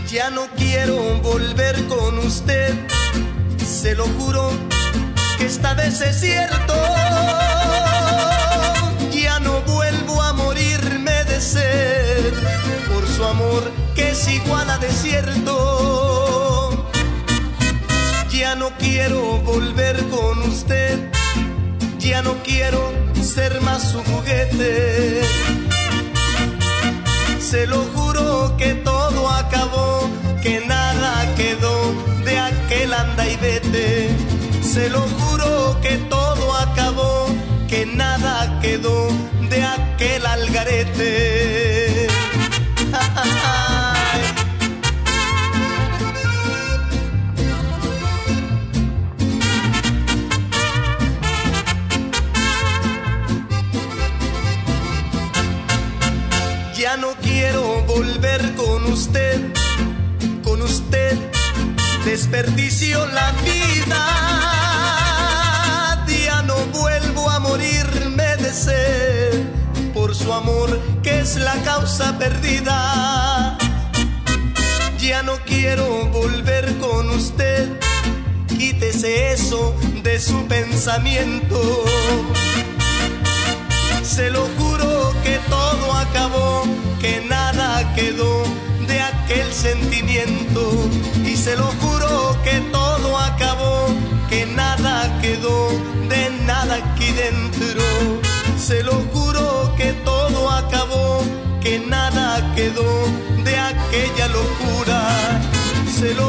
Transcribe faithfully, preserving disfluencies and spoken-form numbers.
Ya no quiero volver con usted, se lo juro que esta vez es cierto. Ya no vuelvo a morirme de sed por su amor que es igual a desierto. Ya no quiero volver con usted, ya no quiero ser más su juguete. Se lo juro que todo acabó, que nada quedó de aquel anda y vete. Se lo juro que todo acabó, que nada quedó de aquel algarete. Ya no quiero volver con usted, con usted desperdicio la vida. Ya no vuelvo a morirme de sed por su amor que es la causa perdida. Ya no quiero volver con usted, quítese eso de su pensamiento. Se lo juro que todo acabó, que nada quedó de aquel sentimiento. Y se lo juro que todo acabó, que nada quedó de nada aquí dentro. Se lo juro que todo acabó, que nada quedó de aquella locura. Se lo